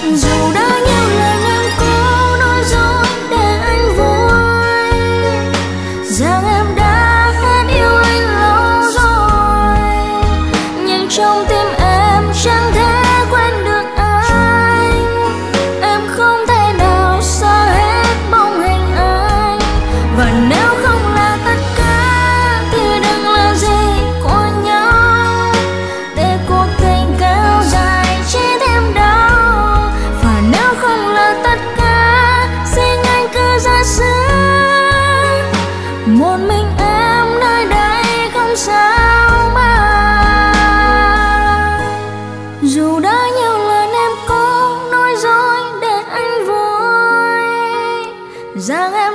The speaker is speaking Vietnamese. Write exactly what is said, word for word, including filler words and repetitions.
Dù đã nhiều lần em cố nói dối để anh vui, rằng em đã hết yêu anh lâu rồi, nhưng trong tim em chẳng thể quên được anh. Em không thể nào xa hết bóng hình anh, và nếu không là tất cả thì đừng là gì của nhau, để cuộc tình kéo dài chỉ thêm đau. Và nếu không là tất cả, xin anh cứ ra sức, một mình em nơi đây không sao mà. Dù đã nhiều lần em cố nói dối để anh vui, rằng em